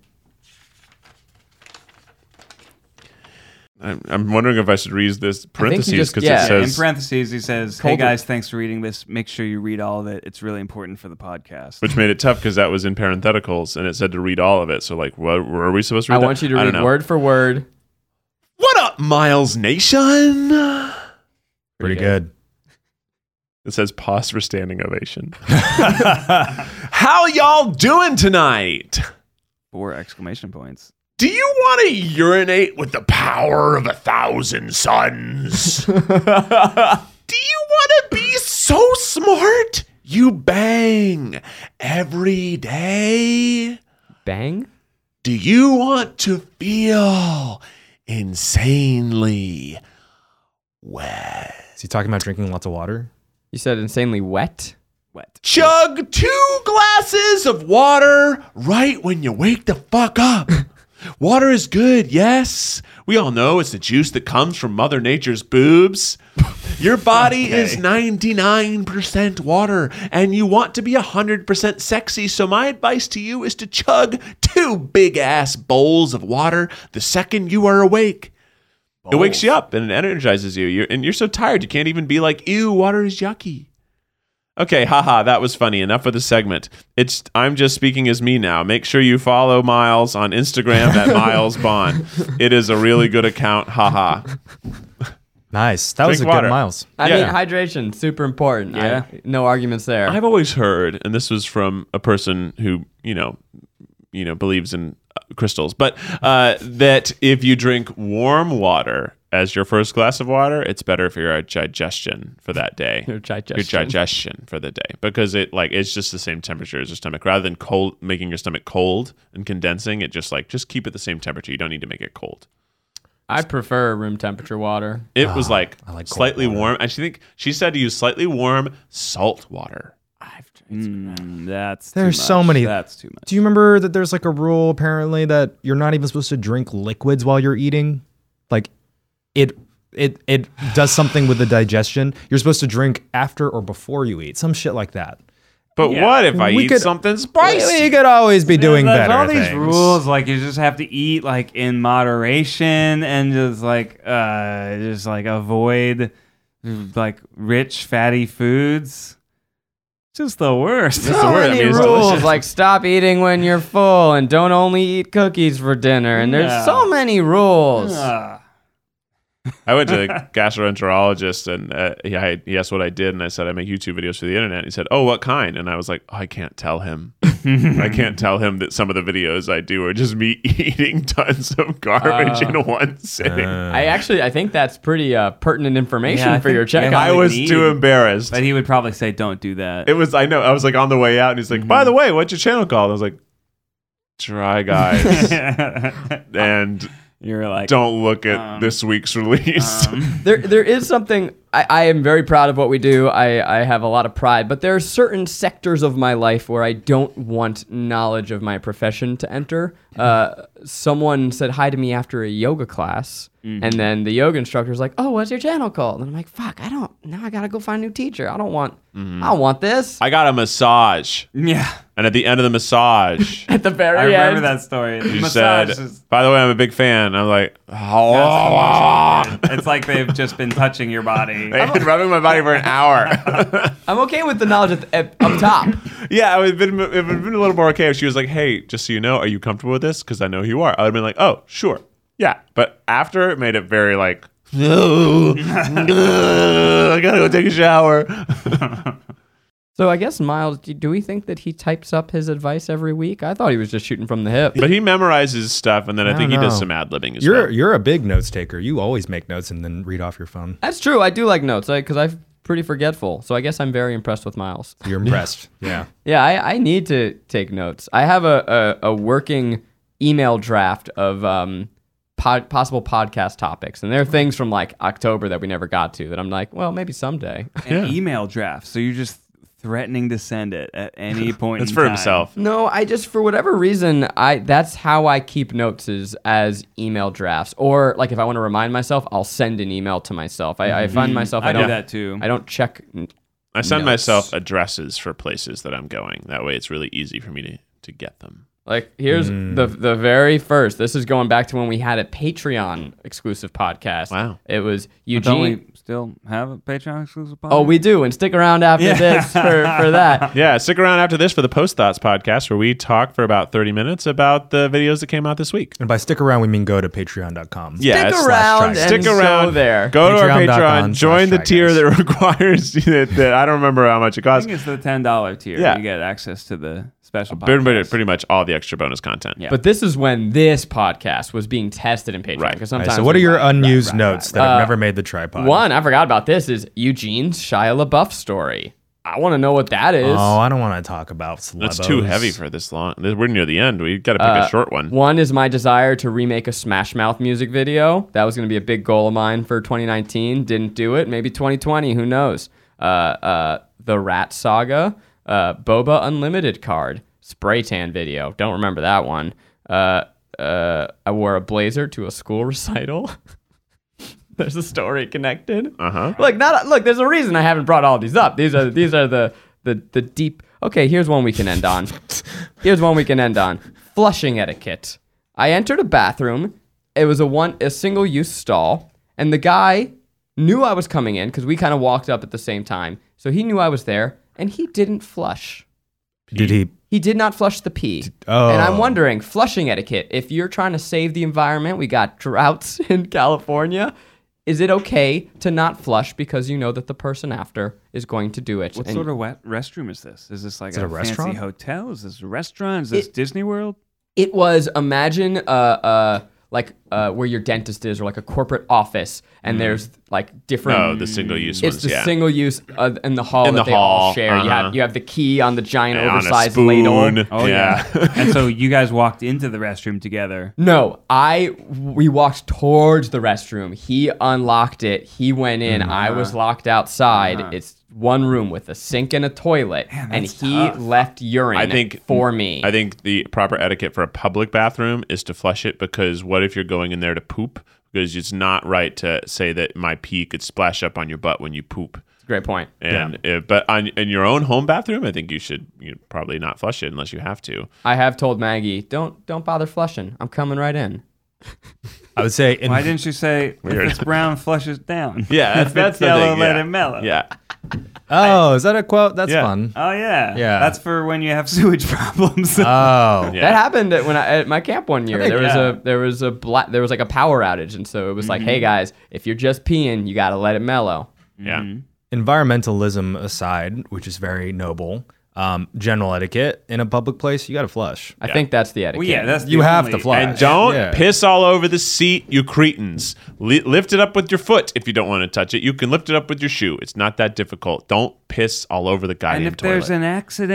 I'm wondering if I should read this parentheses just- because yeah. it In says parentheses, he says, "Hey Hold it. guys, thanks for reading this. Make sure you read all of it. It's really important for the podcast." which made it tough because that was in parentheticals and it said to read all of it. So like, what were we supposed to I read? want you to I don't read know. word for word. What up, Miles Nation? Pretty good. It says pause for standing ovation. How y'all doing tonight? 4 exclamation points. Do you want to urinate with the power of 1,000 suns? Do you want to be so smart you bang every day? Bang? Do you want to feel insanely wet? Is he talking about drinking lots of water? You said insanely wet? Wet. Chug 2 glasses of water right when you wake the fuck up. Water is good, yes. We all know it's the juice that comes from Mother Nature's boobs. Your body is 99% water, and you want to be 100% sexy, so my advice to you is to chug 2 big-ass bowls of water the second you are awake. It wakes you up and it energizes you. You're so tired you can't even be like, ew, water is yucky. Okay, haha, that was funny. Enough of the segment. I'm just speaking as me now. Make sure you follow Miles on Instagram at Miles Bond. It is a really good account. Haha. Nice. That was a Drink water. good Miles. I Yeah. mean, hydration, super important. Yeah. No arguments there. I've always heard, and this was from a person who, believes in crystals, but that if you drink warm water as your first glass of water, it's better for your digestion for that day. Your digestion. Your digestion for the day, because it's just the same temperature as your stomach. Rather than cold, making your stomach cold and condensing, it just keep it the same temperature. You don't need to make it cold. I prefer room temperature water. It was I like cold slightly water. warm. I think she said to use slightly warm salt water. That's There's too so much. many- That's too much. Do you remember that there's like a rule apparently that you're not even supposed to drink liquids while you're eating? Like it does something with the digestion. You're supposed to drink after or before you eat. Some shit like that. But Yeah. what if I We eat could- something spicy? You could always be doing There's better all these things. rules, like you just have to eat like in moderation and just avoid like rich fatty foods. Just the worst. That's the So word. I many mean, it's rules, delicious. like stop eating when you're full and don't only eat cookies for dinner. And there's Yeah. so many rules. I went to a gastroenterologist and he asked what I did, and I said I make YouTube videos for the internet. And he said, "Oh, what kind?" And I was like, I can't tell him. I can't tell him that some of the videos I do are just me eating tons of garbage in one sitting. I think that's pretty pertinent information Yeah, I for your think- checkup. yeah, I was too embarrassed. But he would probably say, "Don't do that." It was, I know. I was like on the way out, and he's like, "By the way, what's your channel called?" I was like, "Try Guys," and You're like, don't look at this week's release. There is something I am very proud of what we do. I have a lot of pride, but there are certain sectors of my life where I don't want knowledge of my profession to enter. Someone said hi to me after a yoga class, and then the yoga instructor was like, "Oh, what's your channel called?" And I'm like, "Fuck, now I gotta go find a new teacher. I don't want this." I got a massage. Yeah. And at the end of the massage, At the very I end. remember that story. The you massage said, is- by the way, I'm a big fan. I'm like, it's like they've just been touching your body. they've been rubbing my body for an hour. I'm okay with the knowledge up top. Yeah, it would have been a little more okay if she was like, hey, just so you know, are you comfortable with this? Because I know who you are. I would have been like, oh, sure. Yeah. But after, it made it very like, no, I gotta go take a shower. So I guess, Miles, do we think that he types up his advice every week? I thought he was just shooting from the hip. But he memorizes stuff, and then I think he don't does know. some ad-libbing as well. You're a big notes taker. You always make notes and then read off your phone. That's true. I do like notes because I'm pretty forgetful. So I guess I'm very impressed with Miles. You're impressed. Yeah. Yeah, I need to take notes. I have a working email draft of possible podcast topics. And there are things from like October that we never got to that I'm like, well, maybe someday. An email draft. So you're just threatening to send it at any point. That's in for time. himself. No, I just, for whatever reason, that's how I keep notes is as email drafts. Or like if I want to remind myself, I'll send an email to myself. I find myself, I do don't that too. I don't check. I send notes. myself addresses for places that I'm going. That way it's really easy for me to get them. Like here's the very first. This is going back to when we had a Patreon exclusive podcast. Wow. It was Don't Eugene. we still have a Patreon exclusive podcast? Oh, we do, and stick around after this for that. Yeah, stick around after this for the Post Thoughts podcast, where we talk for about 30 minutes about the videos that came out this week. And by stick around, we mean go to patreon.com. Yeah, Stick it's around and Stick around so there. Go to our Patreon. Patreon.com/tryguys. Join the tier that requires that I don't remember how much it I costs. think it's the $10 tier. Yeah. You get access to the special podcast. Pretty much all the extra bonus content. Yeah. But this is when this podcast was being tested in Patreon. Right. Because All right, sometimes so what are your unused right, notes right. that have never made the tripod? one I forgot about this is Eugene's Shia LaBeouf story. I want to know what that is. Oh, I don't want to talk about celebs. That's too heavy for this long. We're near the end. We got to pick a short one. One is my desire to remake a Smash Mouth music video. That was going to be a big goal of mine for 2019. Didn't do it. Maybe 2020. Who knows? The Rat Saga, Boba Unlimited card, spray tan video. Don't remember that one. I wore a blazer to a school recital. There's a story connected. Look, there's a reason I haven't brought all these up. These are the deep. Okay, here's one we can end on. Flushing etiquette. I entered a bathroom. It was a single-use stall, and the guy knew I was coming in because we kind of walked up at the same time. So he knew I was there, and he didn't flush. Did he? He did not flush the pee. Oh. And I'm wondering, flushing etiquette, if you're trying to save the environment, we got droughts in California. Is it okay to not flush because you know that the person after is going to do it? What And sort of restroom is this? Is this like it a fancy restaurant? hotel? Is this a restaurant? Is this Disney World? It was, imagine where your dentist is, or like a corporate office, and there's like different. No, the single-use ones. It's the yeah. single use in the hall In that the they all hall, share. uh-huh. You have the key on the giant And on a oversized spoon. ladle. Oh yeah. And so you guys walked into the restroom together. No, we walked towards the restroom. He unlocked it. He went in. I was locked outside. It's one room with a sink and a toilet, and that's he tough. left urine for me. I think the proper etiquette for a public bathroom is to flush it, because what if you're going in there to poop? Because it's not right to say that my pee could splash up on your butt when you poop. Great point. And but in your own home bathroom, I think you probably not flush it unless you have to. I have told Maggie, don't bother flushing. I'm coming right in. I would say. Why didn't you say if it's brown, flush it down? Yeah, If that's it's the yellow, thing, let yeah. it mellow. Yeah. Oh, is that a quote? That's Yeah. fun. Oh yeah. Yeah. That's for when you have sewage problems. Oh. Yeah. That happened at my camp one year. think- There was like a power outage, and so it was like, hey guys, if you're just peeing, you got to let it mellow. Yeah. Environmentalism aside, which is very noble, general etiquette in a public place, you got to flush. I think that's the etiquette. Well, yeah, that's the You have only- to flush. And don't Yeah. piss all over the seat, you cretins. Lift it up with your foot if you don't want to touch it. You can lift it up with your shoe. It's not that difficult. Don't piss all over the And goddamn if there's toilet. an accident,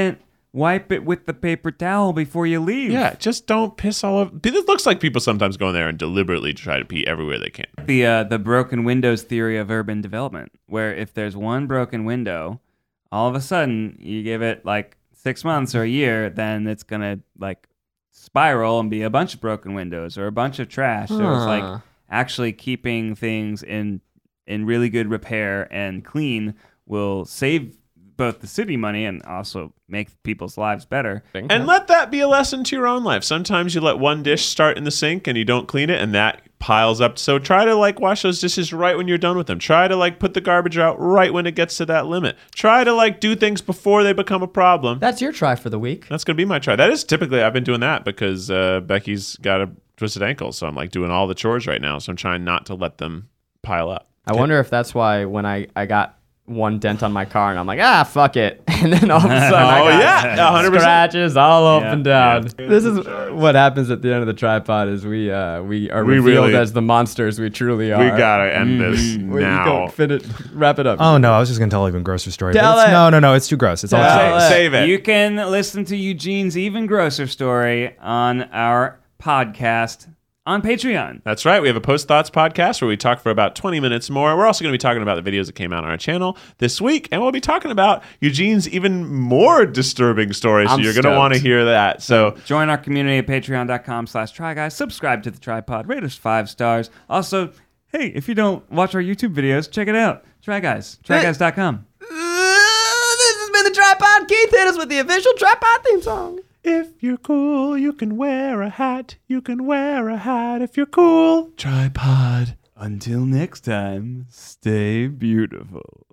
wipe it with the paper towel before you leave. Yeah, just don't piss all over. It looks like people sometimes go in there and deliberately try to pee everywhere they can. The broken windows theory of urban development, where if there's one broken window, all of a sudden you give it like 6 months or a year, then it's gonna like spiral and be a bunch of broken windows or a bunch of trash. So it's like actually keeping things in really good repair and clean will save both the city money and also make people's lives better. And let that be a lesson to your own life. Sometimes you let one dish start in the sink and you don't clean it, and that piles up. So try to like wash those dishes right when you're done with them. Try to like put the garbage out right when it gets to that limit. Try to like do things before they become a problem. That's your try for the week. That's going to be my try. That is typically, I've been doing that because Becky's got a twisted ankle. So I'm like doing all the chores right now. So I'm trying not to let them pile up. I wonder if that's why when I got one dent on my car and I'm like, fuck it. And then all of a sudden I got 100%. Scratches all up and down. Yeah. This is what happens at the end of the tripod is we are revealed really, as the monsters we truly are. We gotta end this now. Wrap it up. Oh no, I was just gonna tell even grosser story. Tell it. No, it's too gross. It's all save it. You can listen to Eugene's even grosser story on our podcast on Patreon. That's right. We have a Post Thoughts podcast where we talk for about 20 minutes more. We're also going to be talking about the videos that came out on our channel this week, and we'll be talking about Eugene's even more disturbing story, so you're going to want to hear that. So join our community at patreon.com/tryguys. Subscribe to The Tripod. Rate us 5 stars. Also, hey, if you don't watch our YouTube videos, check it out. Try Guys. Tryguys.com. This has been The Tripod. Keith hit us with the official Tripod theme song. If you're cool, you can wear a hat. You can wear a hat if you're cool. Tripod. Until next time, stay beautiful.